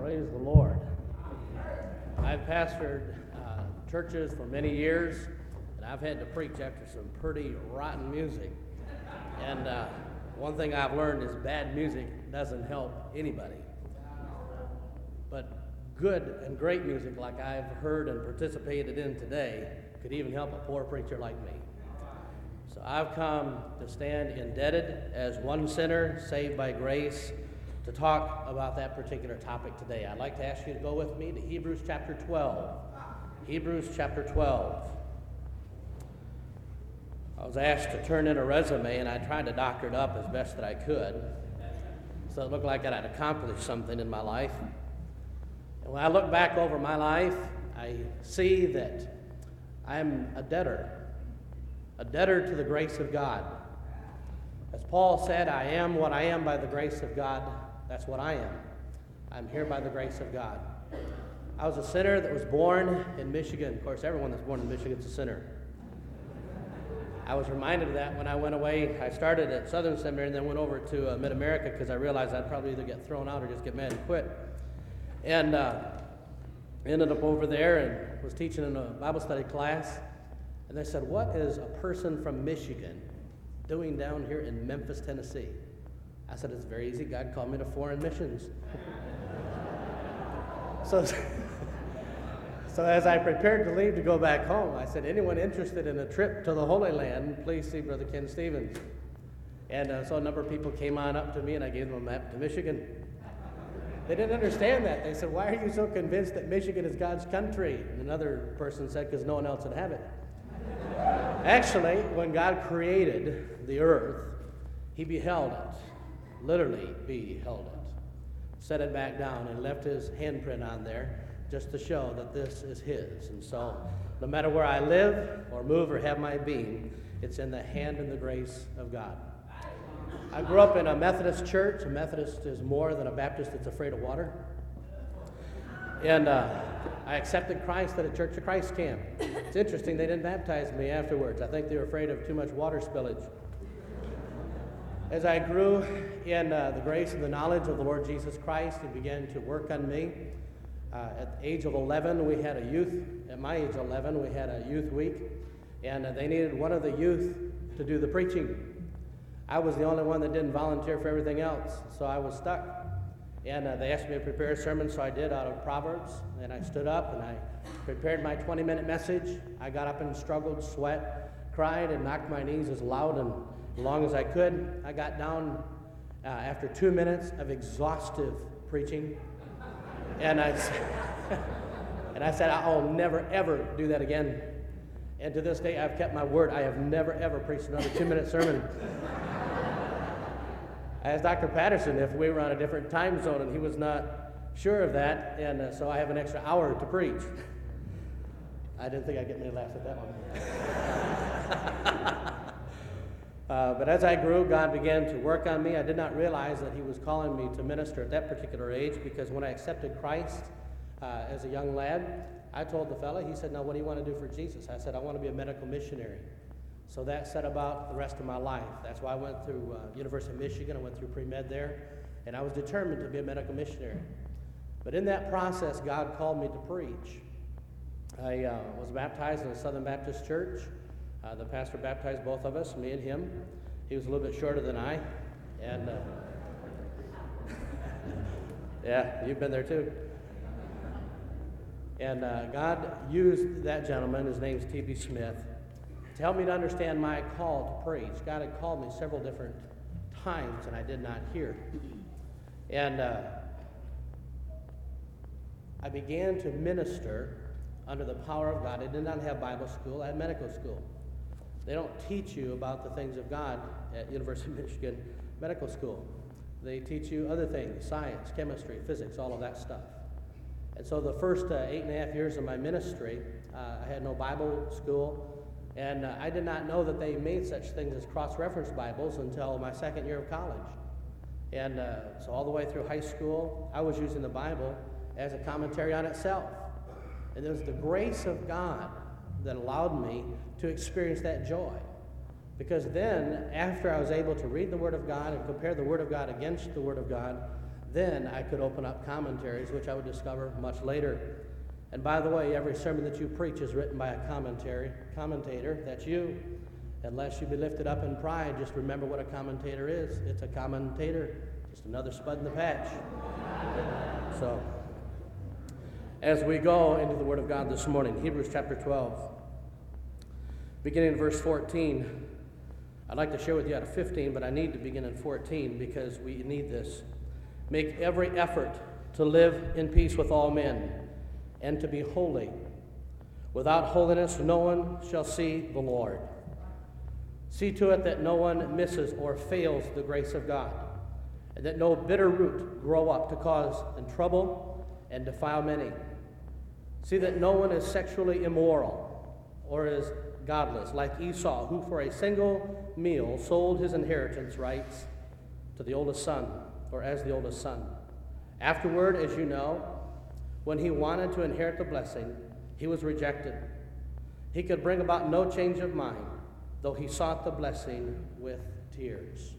Praise the Lord. I've pastored churches for many years, and I've had to preach after some pretty rotten music. And one thing I've learned is bad music doesn't help anybody. But good and great music like I've heard and participated in today could even help a poor preacher like me. So I've come to stand indebted as one sinner saved by grace to talk about that particular topic today. I'd like to ask you to go with me to Hebrews chapter 12. Hebrews chapter 12. I was asked to turn in a resume, and I tried to doctor it up as best that I could, so it looked like I'd accomplished something in my life. And when I look back over my life, I see that I'm a debtor to the grace of God. As Paul said, I am what I am by the grace of God. That's what I am. I'm here by the grace of God. I was a sinner that was born in Michigan. Of course, everyone that's born in Michigan is a sinner. I was reminded of that when I went away. I started at Southern Seminary and then went over to Mid-America because I realized I'd probably either get thrown out or just get mad and quit. And ended up over there and was teaching in a Bible study class. And they said, what is a person from Michigan doing down here in Memphis, Tennessee? I said, it's very easy. God called me to foreign missions. So as I prepared to leave to go back home, I said, anyone interested in a trip to the Holy Land, please see Brother Ken Stevens. And so a number of people came on up to me, and I gave them a map to Michigan. They didn't understand that. They said, why are you so convinced that Michigan is God's country? And another person said, because no one else would have it. Actually, when God created the earth, he beheld it, literally beheld it, set it back down, and left his handprint on there just to show that this is his. And so no matter where I live or move or have my being, it's in the hand and the grace of God. I grew up in a Methodist church. A Methodist is more than a Baptist that's afraid of water. And I accepted Christ at a Church of Christ camp. It's interesting, they didn't baptize me afterwards. I think they were afraid of too much water spillage. As I grew in the grace and the knowledge of the Lord Jesus Christ, he began to work on me. At the age of 11, we had a youth, at my age 11, we had a youth week, and they needed one of the youth to do the preaching. I was the only one that didn't volunteer for everything else, so I was stuck. And they asked me to prepare a sermon, so I did out of Proverbs. And I stood up and I prepared my 20-minute message. I got up and struggled, sweat, cried, and knocked my knees as loud and long as I could. I got down after 2 minutes of exhaustive preaching. And I said, I'll never, ever do that again. And to this day, I've kept my word. I have never, ever preached another 2-minute sermon. I asked Dr. Patterson if we were on a different time zone, and he was not sure of that, and so I have an extra hour to preach. I didn't think I'd get many laughs at that one. But as I grew, God began to work on me. I did not realize that he was calling me to minister at that particular age, because when I accepted Christ as a young lad, I told the fella, he said, now what do you want to do for Jesus? I said, I want to be a medical missionary. So that set about the rest of my life. That's why I went through University of Michigan. I went through pre-med there, and I was determined to be a medical missionary. But in that process, God called me to preach. I was baptized in a Southern Baptist church. The pastor baptized both of us, me and him. He was a little bit shorter than I, and yeah, you've been there too. And God used that gentleman, his name's T.B. Smith, to help me to understand my call to preach. God had called me several different times, and I did not hear. And I began to minister under the power of God. I did not have Bible school. I had medical school. They don't teach you about the things of God at University of Michigan Medical School. They teach you other things, science, chemistry, physics, all of that stuff. And so the first 8.5 years of my ministry, I had no Bible school. And I did not know that they made such things as cross-reference Bibles until my second year of college. And so all the way through high school, I was using the Bible as a commentary on itself. And it was the grace of God that allowed me to experience that joy. Because then, after I was able to read the Word of God and compare the Word of God against the Word of God, Then I could open up commentaries, which I would discover much later. And by the way, every sermon that you preach is written by a commentator. That's you. Unless you be lifted up in pride, just remember what a commentator is. It's a commentator, just another spud in the patch. So, as we go into the Word of God this morning, Hebrews chapter 12, beginning in verse 14. I'd like to share with you out of 15, but I need to begin in 14 because we need this. Make every effort to live in peace with all men and to be holy. Without holiness, no one shall see the Lord. See to it that no one misses or fails the grace of God, and that no bitter root grow up to cause trouble and defile many. See that no one is sexually immoral or is godless, like Esau, who for a single meal sold his inheritance rights to the oldest son, or as the oldest son. Afterward, as you know, when he wanted to inherit the blessing, he was rejected. He could bring about no change of mind, though he sought the blessing with tears.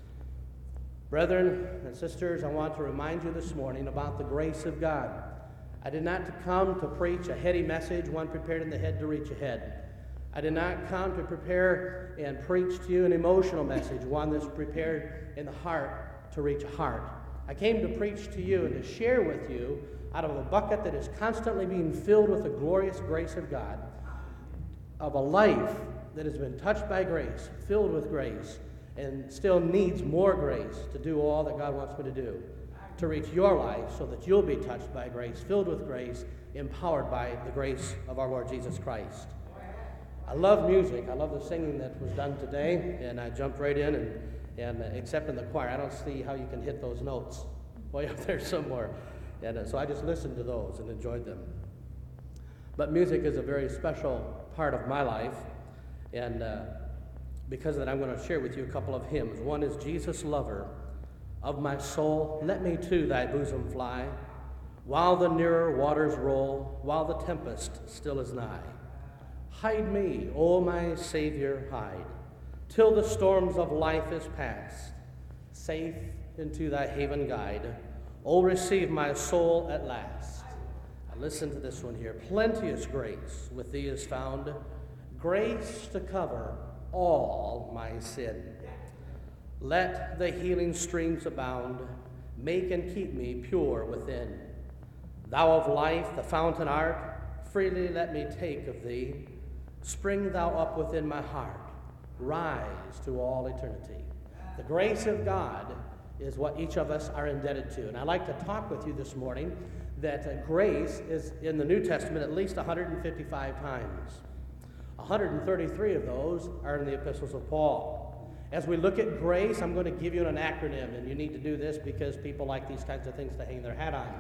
Brethren and sisters, I want to remind you this morning about the grace of God. I did not come to preach a heady message, one prepared in the head to reach ahead. I did not come to prepare and preach to you an emotional message, one that's prepared in the heart to reach a heart. I came to preach to you and to share with you out of a bucket that is constantly being filled with the glorious grace of God, of a life that has been touched by grace, filled with grace, and still needs more grace to do all that God wants me to do, to reach your life so that you'll be touched by grace, filled with grace, empowered by the grace of our Lord Jesus Christ. I love music. I love the singing that was done today, and I jumped right in, and except in the choir, I don't see how you can hit those notes way up there somewhere. And so I just listened to those and enjoyed them. But music is a very special part of my life, and because of that, I'm going to share with you a couple of hymns. One is Jesus Lover of my soul, let me to thy bosom fly, while the nearer waters roll, while the tempest still is nigh. Hide me, O my Savior, hide, till the storms of life is past. Safe into thy haven guide, O receive my soul at last. Now listen to this one here. Plenteous grace with thee is found, grace to cover all my sin. Let the healing streams abound, make and keep me pure within. Thou of life, the fountain art, freely let me take of thee. Spring thou up within my heart, rise to all eternity. The grace of God is what each of us are indebted to. And I'd like to talk with you this morning that grace is in the New Testament at least 155 times. 133 of those are in the epistles of Paul. As we look at grace, I'm going to give you an acronym, and you need to do this because people like these kinds of things to hang their hat on.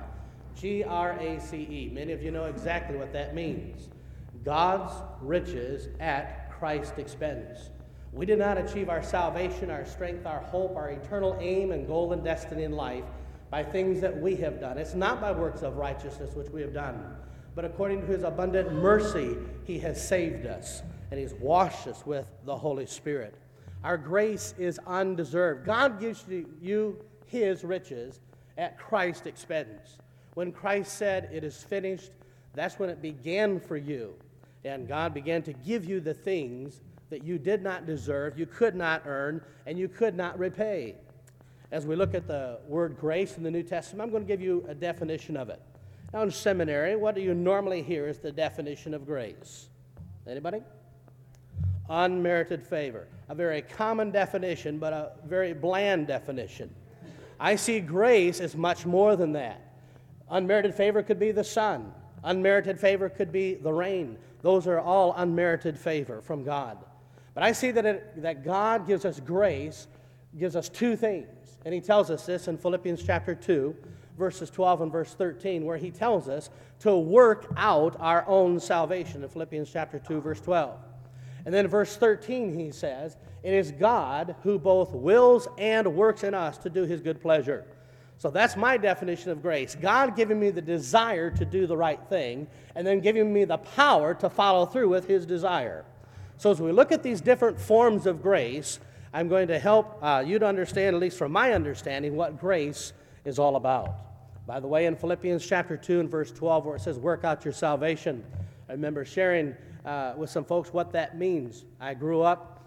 GRACE. Many of you know exactly what that means. God's riches at Christ's expense. We did not achieve our salvation, our strength, our hope, our eternal aim and goal and destiny in life by things that we have done. It's not by works of righteousness which we have done, but according to his abundant mercy, he has saved us, and he's washed us with the Holy Spirit. Our grace is undeserved. God gives you his riches at Christ's expense. When Christ said, "It is finished," that's when it began for you. And God began to give you the things that you did not deserve, you could not earn, and you could not repay. As we look at the word grace in the New Testament, I'm going to give you a definition of it. Now in seminary, what do you normally hear is the definition of grace? Anybody? Unmerited favor. A very common definition, but a very bland definition. I see grace as much more than that. Unmerited favor could be the sun. Unmerited favor could be the rain. Those are all unmerited favor from God. But I see that God gives us grace, gives us two things. And he tells us this in Philippians chapter 2, verses 12 and verse 13, where he tells us to work out our own salvation in Philippians chapter 2, verse 12. And then in verse 13 he says, it is God who both wills and works in us to do his good pleasure. So that's my definition of grace. God giving me the desire to do the right thing, and then giving me the power to follow through with his desire. So as we look at these different forms of grace, I'm going to help you to understand, at least from my understanding, what grace is all about. By the way, in Philippians chapter 2 and verse 12, where it says, work out your salvation, I remember sharing with some folks what that means. I grew up,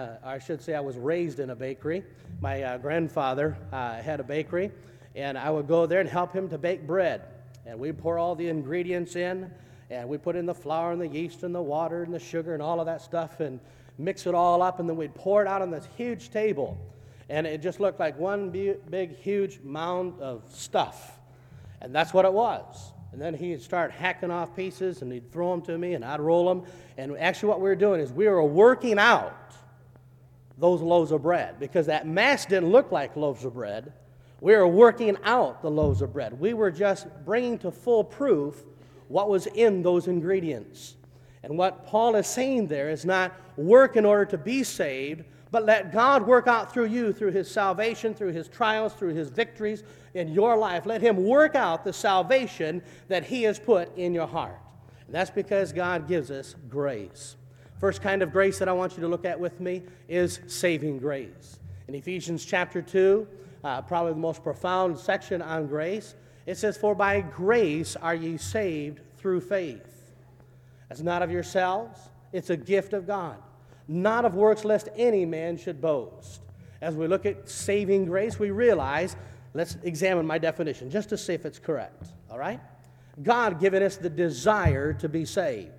I should say I was raised in a bakery. My grandfather had a bakery, and I would go there and help him to bake bread. And we'd pour all the ingredients in, and we put in the flour and the yeast and the water and the sugar and all of that stuff and mix it all up, and then we'd pour it out on this huge table. And it just looked like one big, huge mound of stuff. And that's what it was. And then he'd start hacking off pieces, and he'd throw them to me, and I'd roll them. And actually what we were doing is we were working out those loaves of bread, because that mass didn't look like loaves of bread. We were working out the loaves of bread. We were just bringing to full proof what was in those ingredients. And what Paul is saying there is not work in order to be saved, but let God work out through you, through His salvation, through His trials, through His victories in your life. Let Him work out the salvation that He has put in your heart. And that's because God gives us grace. First kind of grace that I want you to look at with me is saving grace. In Ephesians chapter 2, probably the most profound section on grace, it says, for by grace are ye saved through faith. That's not of yourselves, it's a gift of God. Not of works, lest any man should boast. As we look at saving grace, we realize, let's examine my definition, just to see if it's correct, all right? God given us the desire to be saved.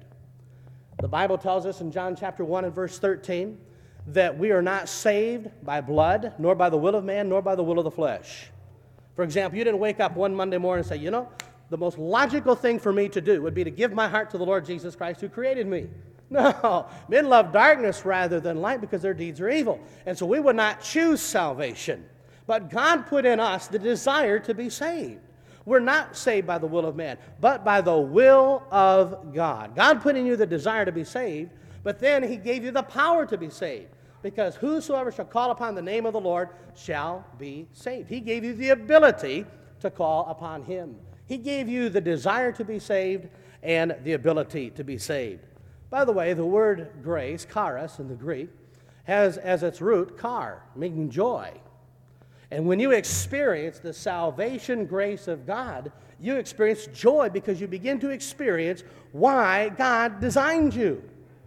The Bible tells us in John chapter 1 and verse 13 that we are not saved by blood, nor by the will of man, nor by the will of the flesh. For example, you didn't wake up one Monday morning and say, you know, the most logical thing for me to do would be to give my heart to the Lord Jesus Christ who created me. No, men love darkness rather than light because their deeds are evil. And so we would not choose salvation. But God put in us the desire to be saved. We're not saved by the will of man, but by the will of God. God put in you the desire to be saved, but then He gave you the power to be saved. Because whosoever shall call upon the name of the Lord shall be saved. He gave you the ability to call upon Him. He gave you the desire to be saved and the ability to be saved. By the way, the word grace, charis in the Greek, has as its root char, meaning joy. And when you experience the salvation grace of God, you experience joy because you begin to experience why God designed you.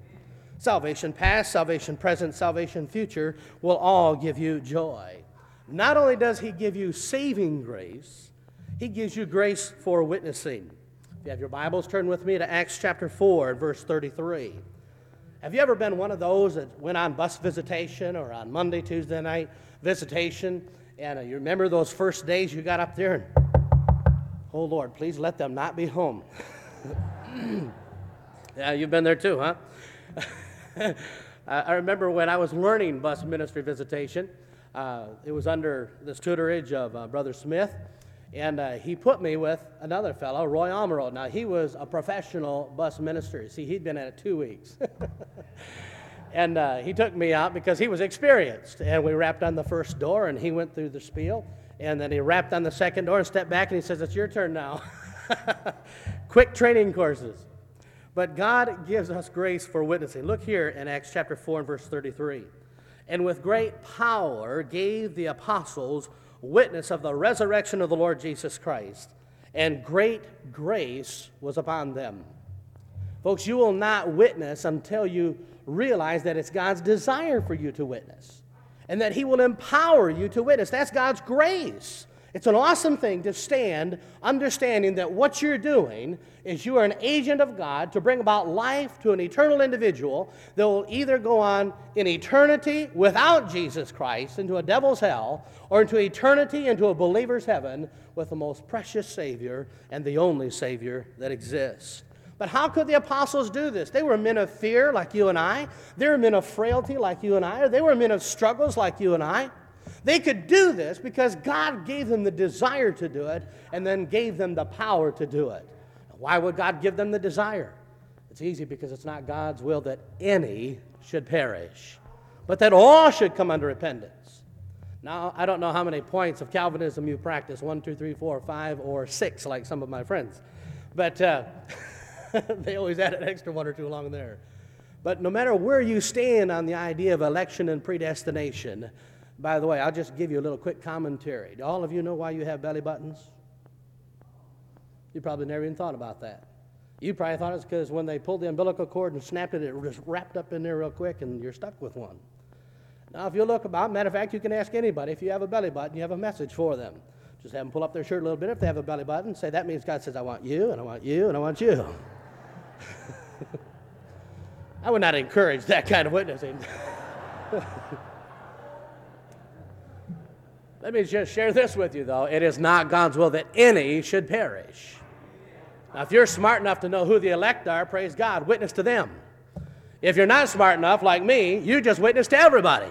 Salvation past, salvation present, salvation future will all give you joy. Not only does He give you saving grace, He gives you grace for witnessing. If you have your Bibles, turn with me to Acts chapter 4, verse 33. Have you ever been one of those that went on bus visitation or on Monday, Tuesday night visitation, and you remember those first days you got up there and, oh Lord, please let them not be home. Yeah, you've been there too, huh? I remember when I was learning bus ministry visitation, it was under the tutorage of Brother Smith, and he put me with another fellow, Roy Almero. Now, he was a professional bus minister. See, he'd been at it 2 weeks. And he took me out because he was experienced. And we rapped on the first door, and he went through the spiel. And then he rapped on the second door and stepped back, and he says, it's your turn now. Quick training courses. But God gives us grace for witnessing. Look here in Acts chapter 4 and verse 33. And with great power gave the apostles witness of the resurrection of the Lord Jesus Christ, and great grace was upon them. Folks, you will not witness until you realize that it's God's desire for you to witness, and that He will empower you to witness. That's God's grace. It's an awesome thing to stand understanding that what you're doing is you are an agent of God to bring about life to an eternal individual that will either go on in eternity without Jesus Christ into a devil's hell, or into eternity into a believer's heaven with the most precious Savior and the only Savior that exists. But how could the apostles do this? They were men of fear like you and I. They were men of frailty like you and I. They were men of struggles like you and I. They could do this because God gave them the desire to do it and then gave them the power to do it. Why would God give them the desire? It's easy, because it's not God's will that any should perish, but that all should come unto repentance. Now, I don't know how many points of Calvinism you practice, 1, 2, 3, 4, 5, or 6, like some of my friends. But they always add an extra 1 or 2 along there. But no matter where you stand on the idea of election and predestination, By the way, I'll just give you a little quick commentary. Do all of you know why you have belly buttons? You probably never even thought about that. You probably thought it's because when they pulled the umbilical cord and snapped it, it was wrapped up in there real quick and you're stuck with one. Now, if you look about, matter of fact, you can ask anybody if you have a belly button, you have a message for them. Just have them pull up their shirt a little bit if they have a belly button. Say, that means God says, I want you, and I want you, and I want you. I would not encourage that kind of witnessing. Let me just share this with you, though. It is not God's will that any should perish. Now, if you're smart enough to know who the elect are, praise God, witness to them. If you're not smart enough, like me, you just witness to everybody.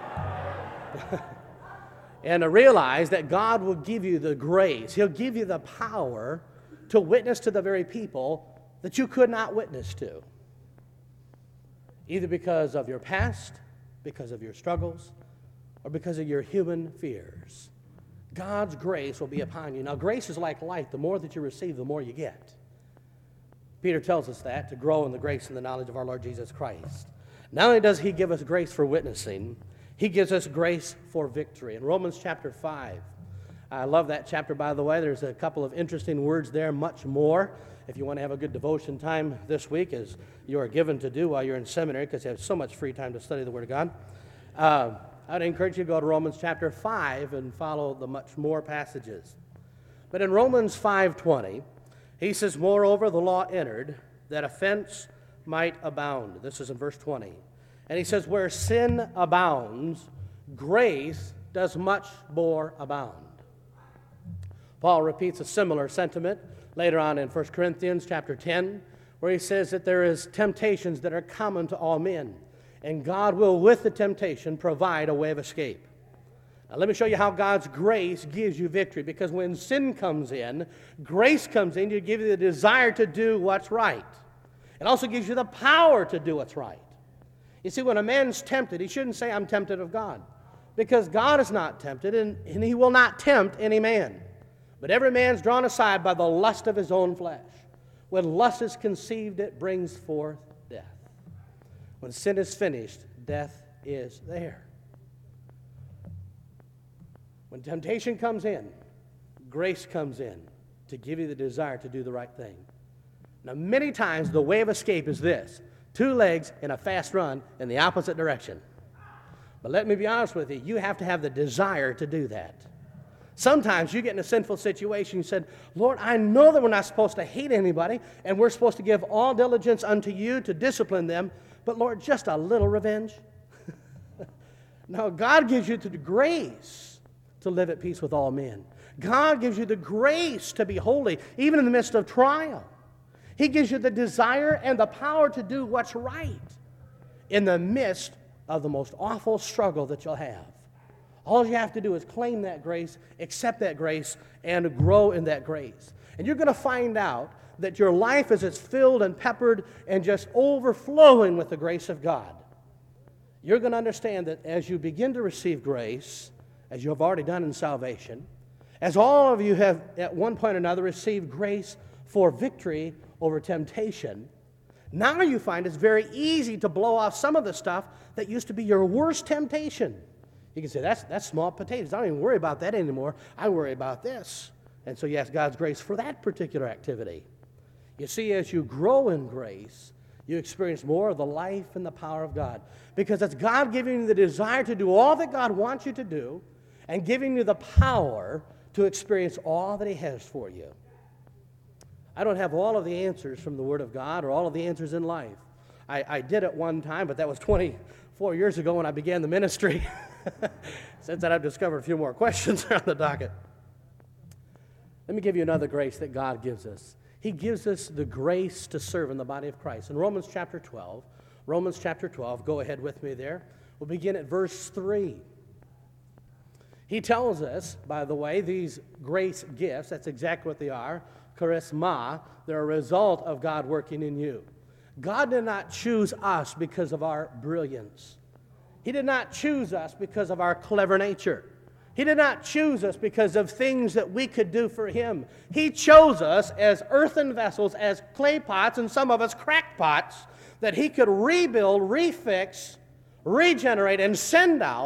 And to realize that God will give you the grace. He'll give you the power to witness to the very people that you could not witness to. Either because of your past, because of your struggles, or because of your human fears. God's grace will be upon you. Now, grace is like light. The more that you receive, the more you get. Peter tells us that, to grow in the grace and the knowledge of our Lord Jesus Christ. Not only does he give us grace for witnessing, he gives us grace for victory. In Romans chapter 5, I love that chapter, by the way. There's a couple of interesting words there, much more. If you want to have a good devotion time this week, as you are given to do while you're in seminary, because you have so much free time to study the Word of God, I'd encourage you to go to Romans chapter 5 and follow the much more passages. But in Romans 5:20, he says, moreover, the law entered, that offense might abound. This is in verse 20. And he says, where sin abounds, grace does much more abound. Paul repeats a similar sentiment later on in 1 Corinthians chapter 10, where he says that there is temptations that are common to all men, and God will, with the temptation, provide a way of escape. Now, let me show you how God's grace gives you victory, because when sin comes in, grace comes in to give you the desire to do what's right. It also gives you the power to do what's right. You see, when a man's tempted, he shouldn't say, I'm tempted of God, because God is not tempted, and he will not tempt any man. But every man's drawn aside by the lust of his own flesh. When lust is conceived, it brings forth death. When sin is finished, death is there. When temptation comes in, grace comes in to give you the desire to do the right thing. Now, many times the way of escape is this: 2 legs in a fast run in the opposite direction. But let me be honest with you, you have to have the desire to do that. Sometimes you get in a sinful situation, you said, Lord, I know that we're not supposed to hate anybody, and we're supposed to give all diligence unto you to discipline them, but Lord, just a little revenge. No, God gives you the grace to live at peace with all men. God gives you the grace to be holy, even in the midst of trial. He gives you the desire and the power to do what's right in the midst of the most awful struggle that you'll have. All you have to do is claim that grace, accept that grace, and grow in that grace. And you're going to find out that your life is as filled and peppered and just overflowing with the grace of God. You're going to understand that as you begin to receive grace, as you have already done in salvation, as all of you have at one point or another received grace for victory over temptation, now you find it's very easy to blow off some of the stuff that used to be your worst temptation. You can say, that's small potatoes. I don't even worry about that anymore. I worry about this. And so you ask God's grace for that particular activity. You see, as you grow in grace, you experience more of the life and the power of God. Because it's God giving you the desire to do all that God wants you to do and giving you the power to experience all that He has for you. I don't have all of the answers from the Word of God or all of the answers in life. I did at one time, but that was 24 years ago when I began the ministry. Since then, I've discovered a few more questions on the docket. Let me give you another grace that God gives us. He gives us the grace to serve in the body of Christ. In Romans chapter 12, go ahead with me there. We'll begin at verse 3. He tells us, by the way, these grace gifts, that's exactly what they are, charisma, they're a result of God working in you. God did not choose us because of our brilliance. He did not choose us because of our clever nature. He did not choose us because of things that we could do for Him. He chose us as earthen vessels, as clay pots, and some of us cracked pots, that He could rebuild, refix, regenerate, and send out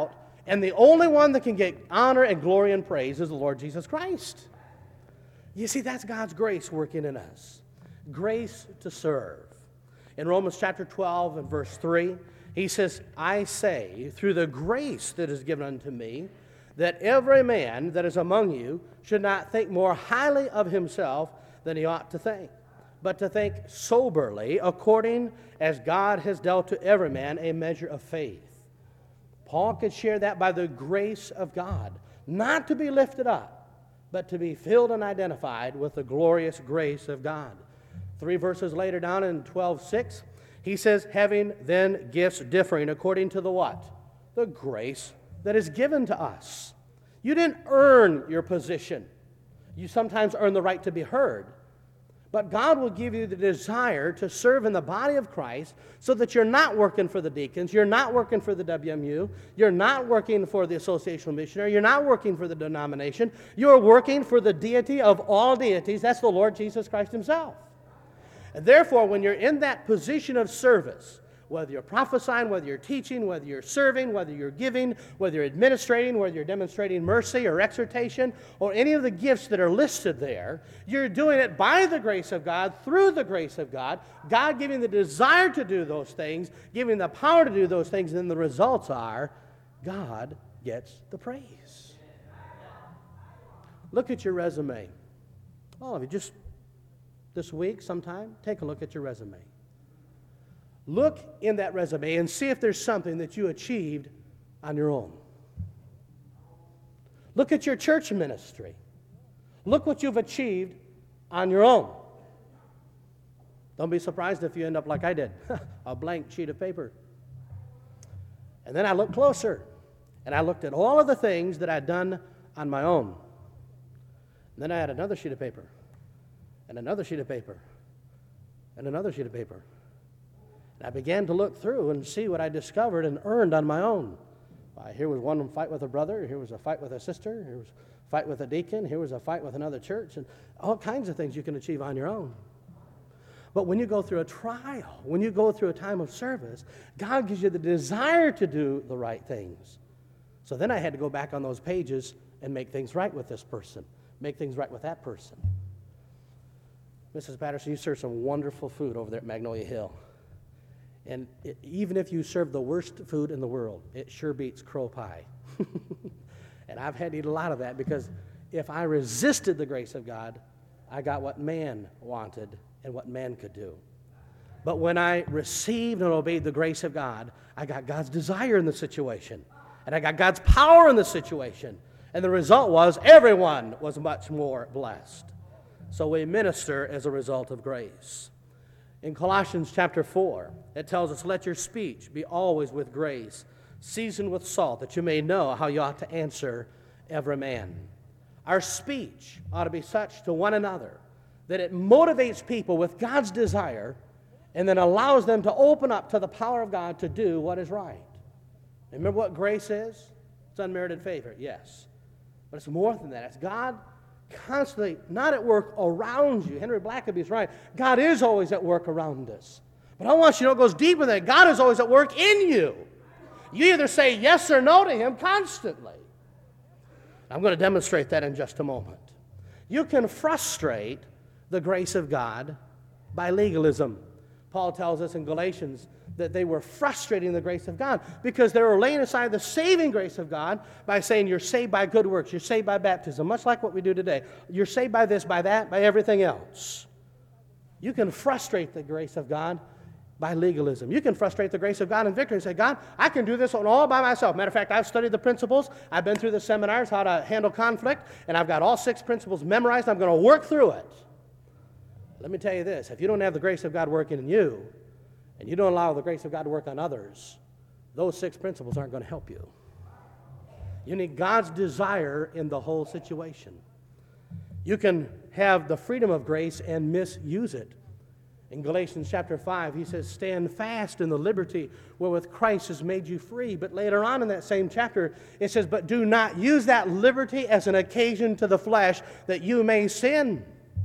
And the only one that can get honor and glory and praise is the Lord Jesus Christ. You see, that's God's grace working in us. Grace to serve. In Romans chapter 12 and verse 3, he says, I say, through the grace that is given unto me, that every man that is among you should not think more highly of himself than he ought to think, but to think soberly, according as God has dealt to every man a measure of faith. Paul could share that by the grace of God, not to be lifted up, but to be filled and identified with the glorious grace of God. 3 verses later down in 12:6, he says, having then gifts differing according to the what? The grace that is given to us. You didn't earn your position. You sometimes earn the right to be heard. But God will give you the desire to serve in the body of Christ so that you're not working for the deacons, you're not working for the WMU, you're not working for the associational missionary, you're not working for the denomination, you're working for the deity of all deities, that's the Lord Jesus Christ himself. And therefore, when you're in that position of service, whether you're prophesying, whether you're teaching, whether you're serving, whether you're giving, whether you're administrating, whether you're demonstrating mercy or exhortation, or any of the gifts that are listed there, you're doing it by the grace of God, through the grace of God, God giving the desire to do those things, giving the power to do those things, and then the results are God gets the praise. Look at your resume. All of you, just this week sometime, take a look at your resume. Look in that resume and see if there's something that you achieved on your own. Look at your church ministry. Look what you've achieved on your own. Don't be surprised if you end up like I did, a blank sheet of paper. And then I looked closer, and I looked at all of the things that I'd done on my own. And then I had another sheet of paper, and another sheet of paper, and another sheet of paper. And I began to look through and see what I discovered and earned on my own. Here was one fight with a brother, here was a fight with a sister, here was a fight with a deacon, here was a fight with another church, and all kinds of things you can achieve on your own. But when you go through a trial, when you go through a time of service, God gives you the desire to do the right things. So then I had to go back on those pages and make things right with this person, make things right with that person. Mrs. Patterson, you serve some wonderful food over there at Magnolia Hill. And even if you serve the worst food in the world, it sure beats crow pie. And I've had to eat a lot of that because if I resisted the grace of God, I got what man wanted and what man could do. But when I received and obeyed the grace of God, I got God's desire in the situation. And I got God's power in the situation. And the result was everyone was much more blessed. So we minister as a result of grace. In Colossians chapter 4, it tells us, let your speech be always with grace, seasoned with salt, that you may know how you ought to answer every man. Our speech ought to be such to one another that it motivates people with God's desire and then allows them to open up to the power of God to do what is right. Remember what grace is? It's unmerited favor, yes. But it's more than that. It's God constantly not at work around you. Henry Blackaby's right. God is always at work around us. But I want you to know it goes deeper than that. God is always at work in you. You either say yes or no to Him constantly. I'm going to demonstrate that in just a moment. You can frustrate the grace of God by legalism. Paul tells us in Galatians that they were frustrating the grace of God because they were laying aside the saving grace of God by saying you're saved by good works, you're saved by baptism, much like what we do today. You're saved by this, by that, by everything else. You can frustrate the grace of God by legalism. You can frustrate the grace of God in victory and say, God, I can do this all by myself. Matter of fact, I've studied the principles. I've been through the seminars, how to handle conflict, and I've got all 6 principles memorized. I'm going to work through it. Let me tell you this. If you don't have the grace of God working in you, and you don't allow the grace of God to work on others, those 6 principles aren't going to help you. You need God's desire in the whole situation. You can have the freedom of grace and misuse it. In Galatians chapter 5, he says, stand fast in the liberty wherewith Christ has made you free. But later on in that same chapter, it says, but do not use that liberty as an occasion to the flesh that you may sin.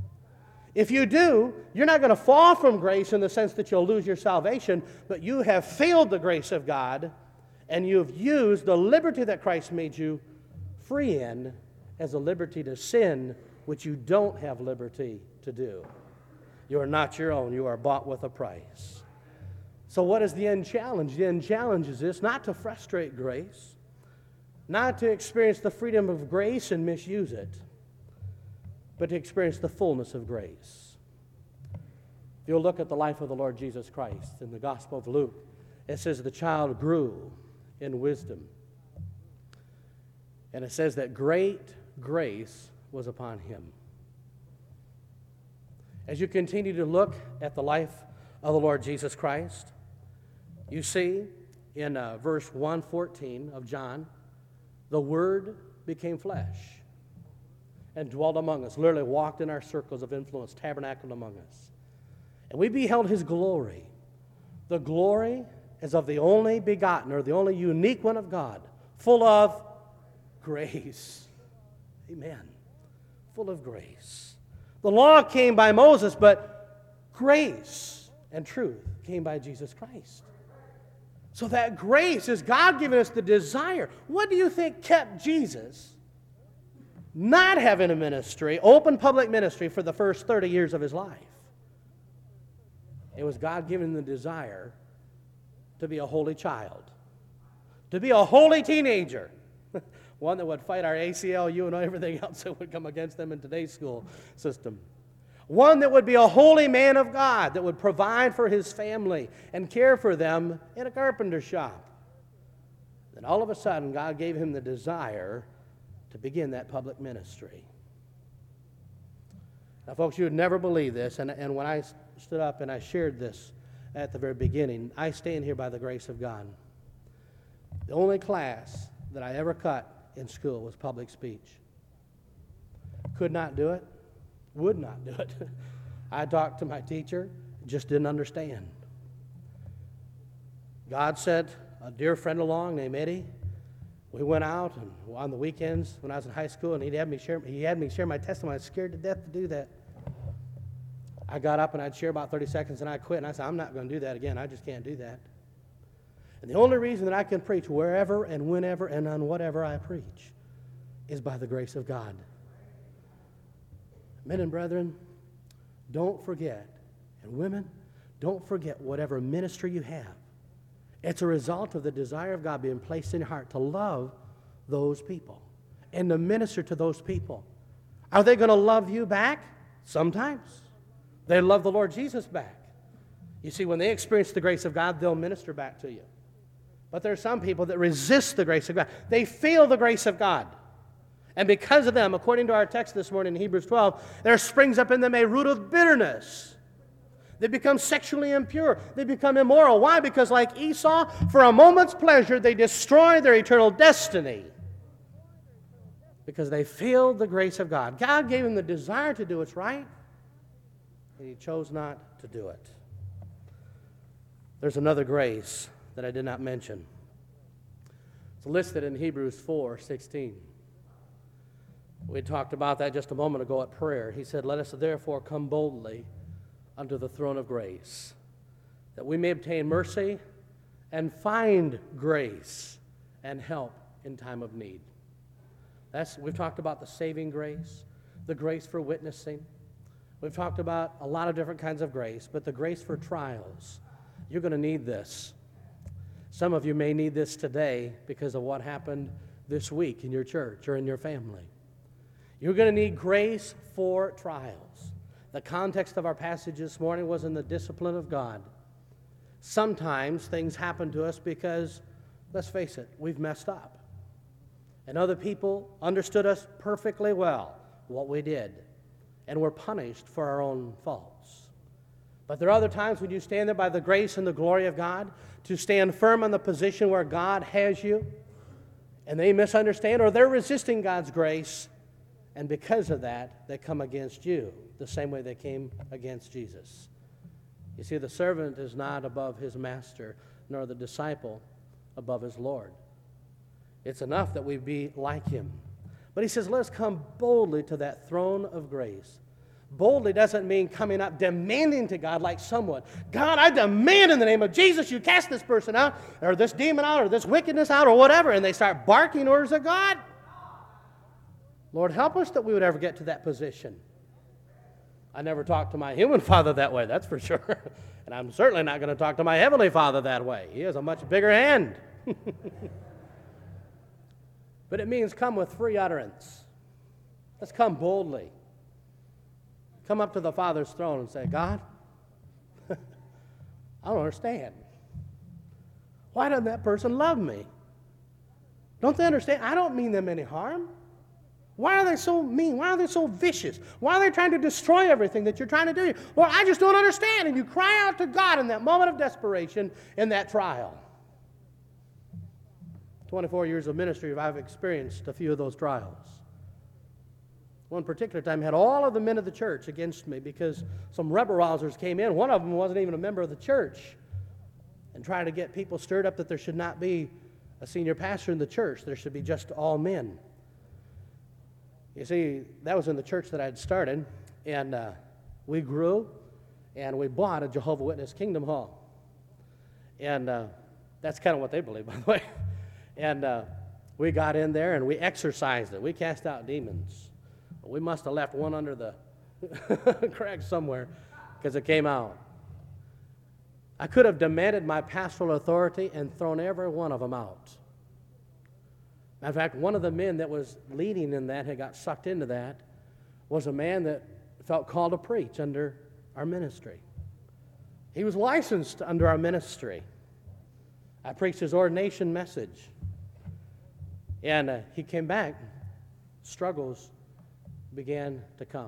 If you do, you're not going to fall from grace in the sense that you'll lose your salvation, but you have failed the grace of God, And you have used the liberty that Christ made you free in as a liberty to sin, which you don't have liberty to do. You are not your own. You are bought with a price. So what is the end challenge? The end challenge is this: not to frustrate grace, not to experience the freedom of grace and misuse it, but to experience the fullness of grace. If you'll look at the life of the Lord Jesus Christ in the Gospel of Luke, it says the child grew in wisdom. And it says that great grace was upon him. As you continue to look at the life of the Lord Jesus Christ, you see in verse 114 of John, the Word became flesh and dwelt among us, literally walked in our circles of influence, tabernacled among us. And we beheld his glory. The glory as of the only begotten, or the only unique one of God, full of grace. Amen. Full of grace. The law came by Moses, but grace and truth came by Jesus Christ. So that grace is God giving us the desire. What do you think kept Jesus not having a ministry, open public ministry, for the first 30 years of his life? It was God giving the desire to be a holy child, to be a holy teenager, one that would fight our ACLU and everything else that would come against them in today's school system. One that would be a holy man of God, that would provide for his family and care for them in a carpenter shop. Then all of a sudden, God gave him the desire to begin that public ministry. Now, folks, you would never believe this, and when I stood up and I shared this at the very beginning, I stand here by the grace of God. The only class that I ever cut in school was public speech. Could not do it, would not do it. I talked to my teacher, just didn't understand. God sent a dear friend along named Eddie. We went out and on the weekends when I was in high school, and he had me share my testimony. I was scared to death to do that. I got up and I'd share about 30 seconds and I'd quit, and I said, I'm not going to do that again. I just can't do that. And the only reason that I can preach wherever and whenever and on whatever I preach is by the grace of God. Men and brethren, don't forget, and women, don't forget whatever ministry you have. It's a result of the desire of God being placed in your heart to love those people and to minister to those people. Are they going to love you back? Sometimes. They love the Lord Jesus back. You see, when they experience the grace of God, they'll minister back to you. But there are some people that resist the grace of God. They feel the grace of God. And because of them, according to our text this morning in Hebrews 12, there springs up in them a root of bitterness. They become sexually impure. They become immoral. Why? Because like Esau, for a moment's pleasure, they destroy their eternal destiny. Because they feel the grace of God. God gave them the desire to do what's right, and he chose not to do it. There's another grace that I did not mention. It's listed in Hebrews 4:16. We talked about that just a moment ago at prayer. He said, let us therefore come boldly unto the throne of grace, that we may obtain mercy and find grace and help in time of need. We've talked about the saving grace, the grace for witnessing. We've talked about a lot of different kinds of grace, but the grace for trials, you're going to need this. Some of you may need this today because of what happened this week in your church or in your family. You're going to need grace for trials. The context of our passage this morning was in the discipline of God. Sometimes things happen to us because, let's face it, we've messed up. And other people understood us perfectly well, what we did, and were punished for our own faults. But there are other times when you stand there by the grace and the glory of God to stand firm on the position where God has you, and they misunderstand or they're resisting God's grace, and because of that, they come against you the same way they came against Jesus. You see, the servant is not above his master, nor the disciple above his Lord. It's enough that we be like him. But he says, let us come boldly to that throne of grace. Boldly doesn't mean coming up demanding to God like someone. God, I demand in the name of Jesus you cast this person out, or this demon out, or this wickedness out, or whatever, and they start barking orders of God. Lord, help us that we would ever get to that position. I never talk to my human father that way, that's for sure. And I'm certainly not going to talk to my heavenly Father that way. He has a much bigger hand. But it means come with free utterance. Let's come boldly. Come up to the Father's throne and say, God, I don't understand. Why doesn't that person love me? Don't they understand? I don't mean them any harm. Why are they so mean? Why are they so vicious? Why are they trying to destroy everything that you're trying to do? Lord, I just don't understand. And you cry out to God in that moment of desperation in that trial. 24 years of ministry, I've experienced a few of those trials. One particular time, I had all of the men of the church against me because some rebel-rousers came in. One of them wasn't even a member of the church, and tried to get people stirred up that there should not be a senior pastor in the church. There should be just all men. You see, that was in the church that I'd started, and we grew, and we bought a Jehovah's Witness Kingdom Hall. And that's kind of what they believe, by the way. And we got in there, and we exorcised it. We cast out demons. But we must have left one under the crack somewhere because it came out. I could have demanded my pastoral authority and thrown every one of them out. In fact, one of the men that was leading in that, had got sucked into that, was a man that felt called to preach under our ministry. He was licensed under our ministry. I preached his ordination message. And he came back. Struggles began to come.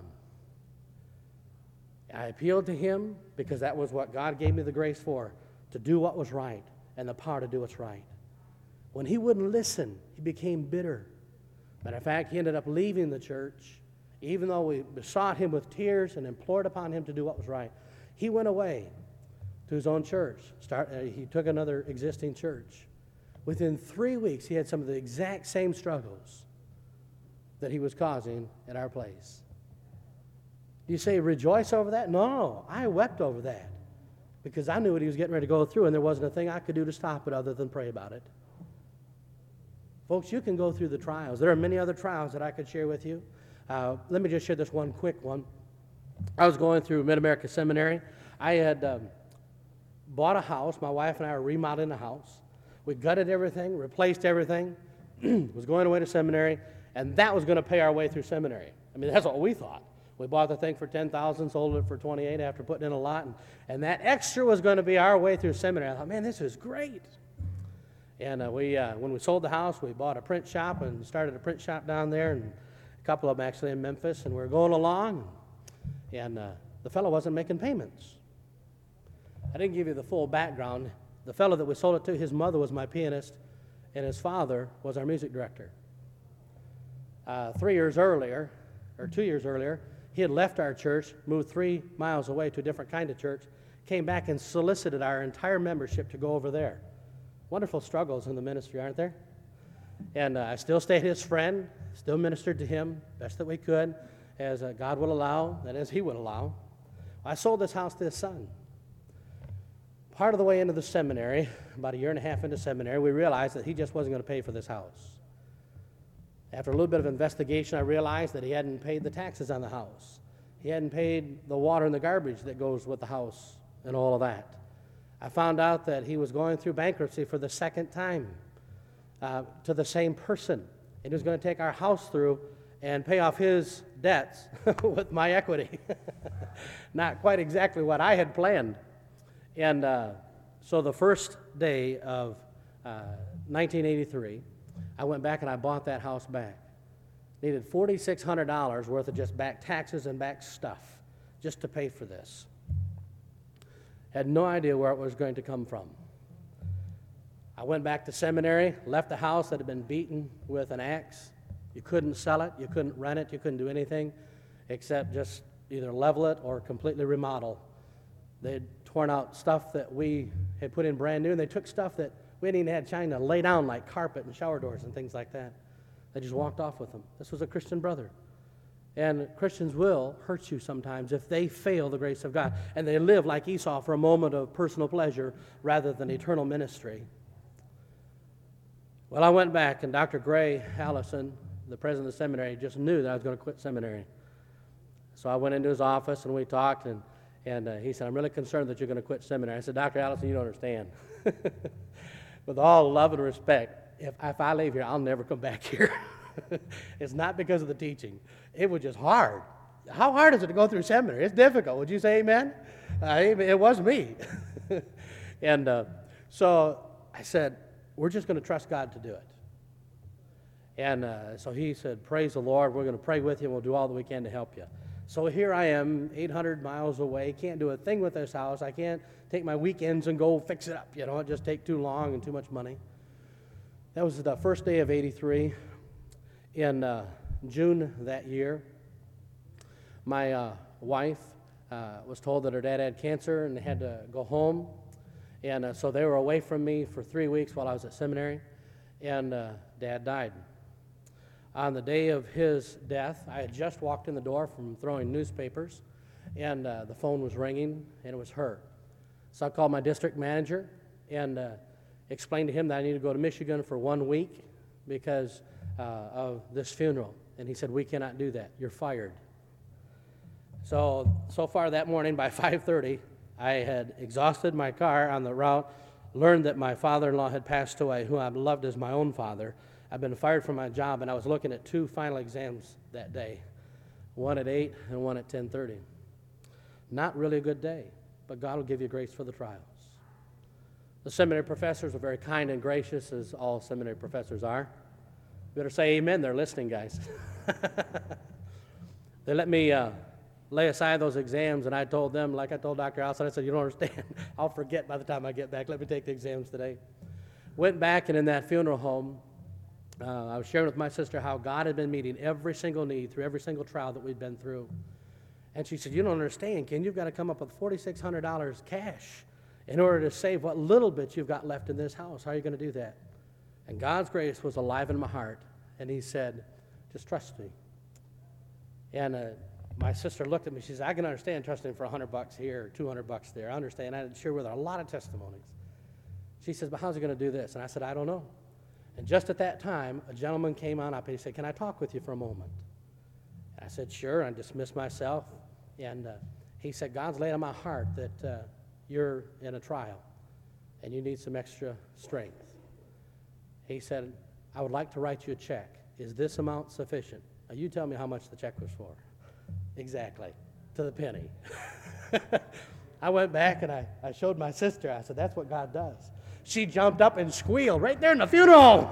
I appealed to him because that was what God gave me the grace for, to do what was right and the power to do what's right. When he wouldn't listen, he became bitter. Matter of fact, he ended up leaving the church. Even though we besought him with tears and implored upon him to do what was right, he went away to his own church. He took another existing church. Within 3 weeks, he had some of the exact same struggles that he was causing at our place. Do you say rejoice over that? No, I wept over that because I knew what he was getting ready to go through, and there wasn't a thing I could do to stop it other than pray about it. Folks, you can go through the trials. There are many other trials that I could share with you. Let me just share this one quick one. I was going through Mid-America Seminary. I had bought a house. My wife and I were remodeling the house. We gutted everything, replaced everything, was going away to seminary, and that was going to pay our way through seminary. I mean, that's what we thought. We bought the thing for $10,000, sold it for $28,000 after putting in a lot, and that extra was going to be our way through seminary. I thought, man, this is great. And when we sold the house, we bought a print shop and started a print shop down there, and a couple of them actually in Memphis, and we were going along, and the fellow wasn't making payments. I didn't give you the full background. The fellow that we sold it to, his mother was my pianist, and his father was our music director. 2 years earlier, he had left our church, moved 3 miles away to a different kind of church, came back and solicited our entire membership to go over there. Wonderful struggles in the ministry, aren't there? And I still stayed his friend, still ministered to him best that we could, as God would allow, and as he would allow. I sold this house to his son. Part of the way into the seminary, about 1.5 years into seminary, we realized that he just wasn't going to pay for this house. After a little bit of investigation, I realized that he hadn't paid the taxes on the house. He hadn't paid the water and the garbage that goes with the house and all of that. I found out that he was going through bankruptcy for the second time to the same person. And he was going to take our house through and pay off his debts with my equity. Not quite exactly what I had planned. And so the first day of 1983, I went back and I bought that house back. Needed $4,600 worth of just back taxes and back stuff just to pay for this. Had no idea where it was going to come from. I went back to seminary, left the house that had been beaten with an axe. You couldn't sell it, you couldn't rent it, you couldn't do anything except just either level it or completely remodel. They had torn out stuff that we had put in brand new, and they took stuff that we hadn't even had time to lay down, like carpet and shower doors and things like that. They just walked off with them. This was a Christian brother. And Christians will hurt you sometimes if they fail the grace of God and they live like Esau for a moment of personal pleasure rather than eternal ministry. Well, I went back, and Dr. Gray Allison, the president of the seminary, just knew that I was going to quit seminary. So I went into his office, and we talked, and he said, I'm really concerned that you're going to quit seminary. I said, Dr. Allison, you don't understand. With all love and respect, if I leave here, I'll never come back here. It's not because of the teaching. It was just hard. How hard is it to go through seminary? It's difficult. Would you say amen? It was me. And so I said, we're just going to trust God to do it. And so he said, praise the Lord. We're going to pray with you, and we'll do all that we can to help you. So here I am, 800 miles away. Can't do a thing with this house. I can't take my weekends and go fix it up. You know, it just take too long and too much money. That was the first day of 83. In June that year, my wife was told that her dad had cancer and had to go home. And so they were away from me for 3 weeks while I was at seminary, and Dad died. On the day of his death, I had just walked in the door from throwing newspapers, and the phone was ringing, and it was her. So I called my district manager and explained to him that I needed to go to Michigan for 1 week because of this funeral. And he said, we cannot do that. You're fired. So far that morning by 5:30, I had exhausted my car on the route, learned that my father-in-law had passed away, who I loved as my own father. I'd been fired from my job, and I was looking at 2 final exams that day, one at 8 and one at 10:30. Not really a good day, but God will give you grace for the trials. The seminary professors are very kind and gracious, as all seminary professors are. You better say amen. They're listening, guys. They let me lay aside those exams, and I told them, like I told Dr. Allison, I said, you don't understand. I'll forget by the time I get back. Let me take the exams today. Went back, and in that funeral home, I was sharing with my sister how God had been meeting every single need through every single trial that we'd been through. And she said, you don't understand, Ken. You've got to come up with $4,600 cash in order to save what little bit you've got left in this house. How are you going to do that? And God's grace was alive in my heart, and he said, just trust me. And my sister looked at me. She said, I can understand trusting for $100 here or $200 there. I understand. I had to share with her a lot of testimonies. She says, but how's he going to do this? And I said, I don't know. And just at that time, a gentleman came on up and he said, can I talk with you for a moment? And I said, sure. I dismissed myself. And he said, God's laid on my heart that you're in a trial and you need some extra strength. He said, I would like to write you a check. Is this amount sufficient? Now you tell me how much the check was for. Exactly, to the penny. I went back and I showed my sister. I said, that's what God does. She jumped up and squealed right there in the funeral.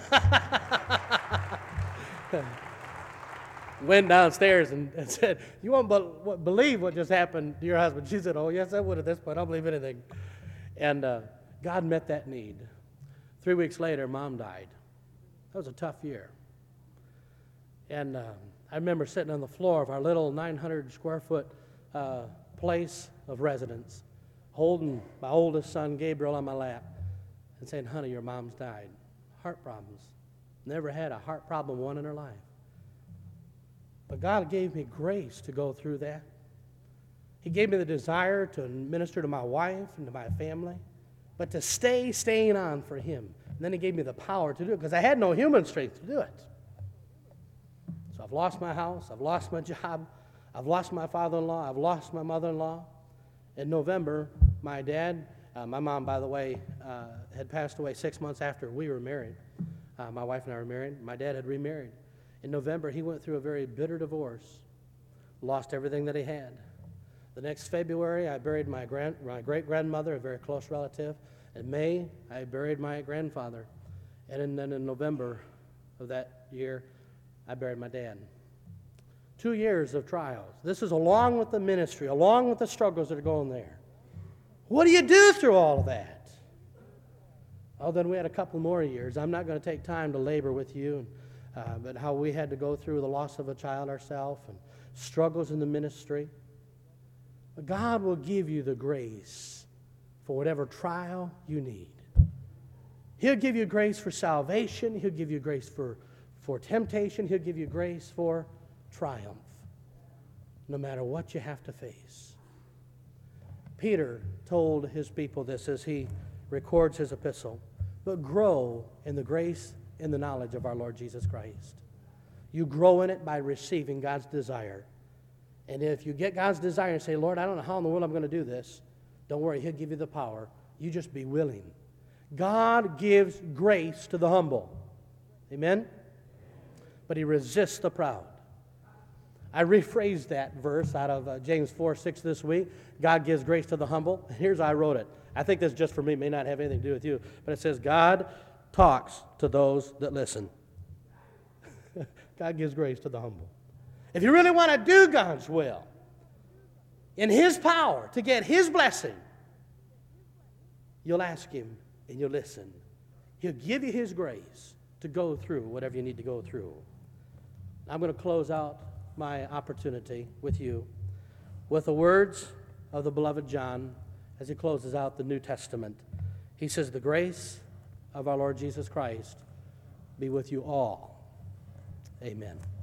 Went downstairs and said, you won't believe what just happened to your husband. She said, oh, yes, I would at this point. I don't believe anything. And God met that need. 3 weeks later, Mom died. That was a tough year. And I remember sitting on the floor of our little 900-square-foot place of residence, holding my oldest son, Gabriel, on my lap, and saying, honey, your mom's died. Heart problems. Never had a heart problem one in her life. But God gave me grace to go through that. He gave me the desire to minister to my wife and to my family, but to staying on for him. And then he gave me the power to do it because I had no human strength to do it. So I've lost my house, I've lost my job, I've lost my father-in-law, I've lost my mother-in-law. In November, my dad, my mom, by the way, had passed away 6 months after we were married. My wife and I were married. My dad had remarried. In November, he went through a very bitter divorce, lost everything that he had. The next February, I buried my great-grandmother, a very close relative. In May, I buried my grandfather. And then in November of that year, I buried my dad. 2 years of trials. This is along with the ministry, along with the struggles that are going there. What do you do through all of that? Oh, then we had a couple more years. I'm not going to take time to labor with you, but how we had to go through the loss of a child ourselves and struggles in the ministry. But God will give you the grace for whatever trial you need. He'll give you grace for salvation. He'll give you grace for temptation. He'll give you grace for triumph. no matter what you have to face. Peter told his people this as he records his epistle, but grow in the grace and the knowledge of our Lord Jesus Christ. You grow in it by receiving God's desire. And if you get God's desire and say, Lord, I don't know how in the world I'm going to do this, don't worry, He'll give you the power. You just be willing. God gives grace to the humble. Amen? But He resists the proud. I rephrased that verse out of James 4:6 this week. God gives grace to the humble. Here's how I wrote it. I think this is just for me. It may not have anything to do with you. But it says, God talks to those that listen. God gives grace to the humble. If you really want to do God's will, in His power to get His blessing, you'll ask Him and you'll listen. He'll give you His grace to go through whatever you need to go through. I'm going to close out my opportunity with you with the words of the beloved John as he closes out the New Testament. He says, the grace of our Lord Jesus Christ be with you all. Amen.